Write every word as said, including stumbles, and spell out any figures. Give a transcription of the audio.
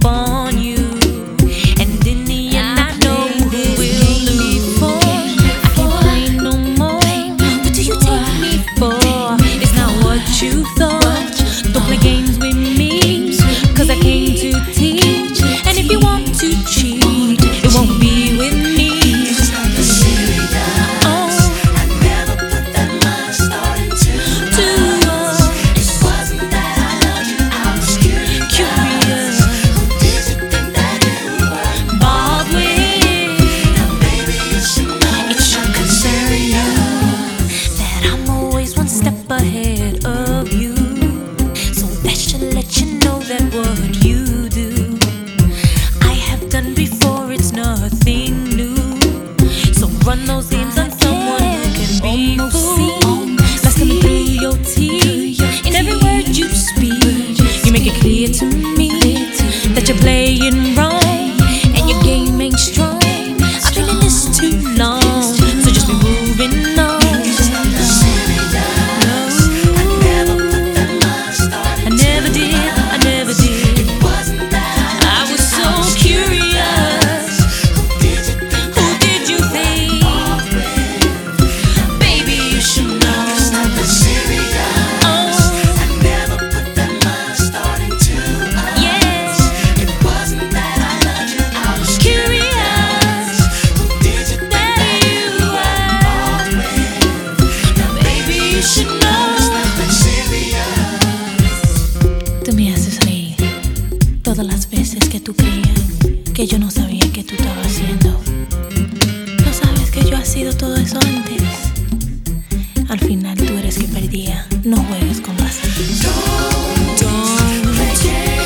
upon you. And in the end, I know who will lose. I can't play no more. What do you take me for? It's not what you thought. Don't play games with me, cause I came to teach. And if you want to cheat, it won't be with me. Ahead of you, so that should let you know that what you do I have done before, it's nothing new. So run those games on someone who can be fooled. That's coming through your teeth. In every word you speak, you make it clear to me that you're playing wrong and your game ain't strong. I've been in this too long, so just be moving on. Tú me haces reír todas las veces que tú creías que yo no sabía que tú estabas haciendo. No sabes que yo he sido todo eso antes. Al final tú eres que perdía. No juegues con las. Don't, don't